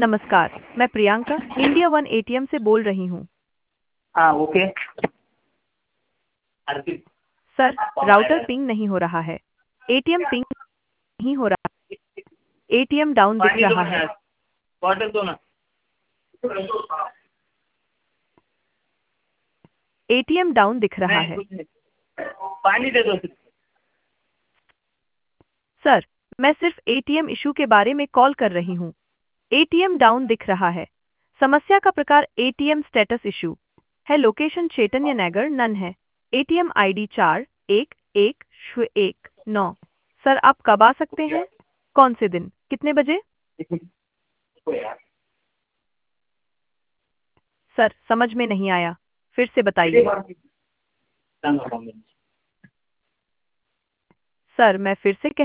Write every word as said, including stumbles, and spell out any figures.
नमस्कार, मैं Priyanka India one ATM से बोल रही हूँ। हाँ ओके। सर, राउटर पिंग नहीं हो रहा है। एटीएम पिंग नहीं हो रहा। एटीएम डाउन दिख पानी दो रहा ना है। यार, बॉटल दो ना। एटीएम डाउन दिख रहा नहीं है। कुछ नहीं, पानी दे दो सिर्फ। सर, मैं सिर्फ एटीएम इशू के बारे में कॉल कर रही हूँ। एटीएम डाउन दिख रहा है। समस्या का प्रकार एटीएम स्टेटस इशू है। लोकेशन चैतन्य नगर नन है। एटीएम आईडी चार एक एक शून्य एक नौ। सर, आप कब आ सकते हैं? कौन से दिन, कितने बजे? सर, समझ में नहीं आया, फिर से बताइए। सर, मैं फिर से कह